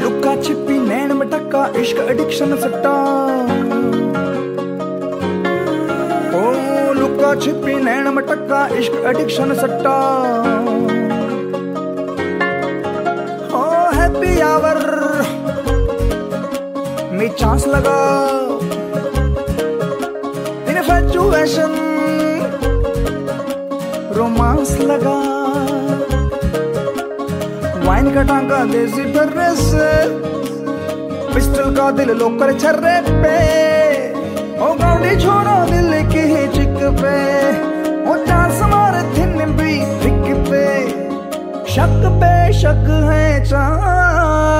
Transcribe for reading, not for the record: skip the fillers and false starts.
लुक्का छिपी नैन मटक्का इश्क एडिक्शन सट्टा, ओ लुक्का छिपी नैन मटक्का इश्क एडिक्शन सट्टा। ओ हैप्पी आवर में चांस लगा, इन्फैचुएशन रोमांस लगा, वाइन का टांका देसी डर्रे से, पिस्टल का दिल लोकर छर्रे पे, ओ गाउडी छोड़ो दिल की ही चिक पे, ओ चांस मारे थिन भी थिक पे, शक है चांस